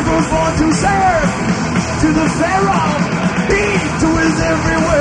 never born to serve to the pharaoh. Beat to his everywhere.